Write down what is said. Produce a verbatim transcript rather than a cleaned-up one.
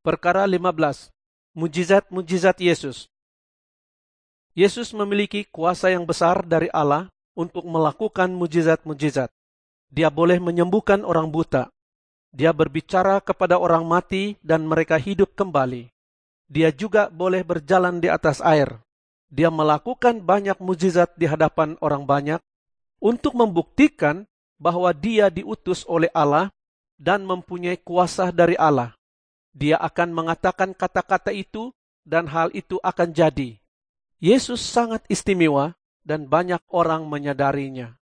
Perkara lima belas. Mujizat-mujizat Yesus. Yesus memiliki kuasa yang besar dari Allah untuk melakukan mujizat-mujizat. Dia boleh menyembuhkan orang buta. Dia berbicara kepada orang mati dan mereka hidup kembali. Dia juga boleh berjalan di atas air. Dia melakukan banyak mujizat di hadapan orang banyak untuk membuktikan bahwa dia diutus oleh Allah dan mempunyai kuasa dari Allah. Dia akan mengatakan kata-kata itu dan hal itu akan jadi. Yesus sangat istimewa dan banyak orang menyadarinya.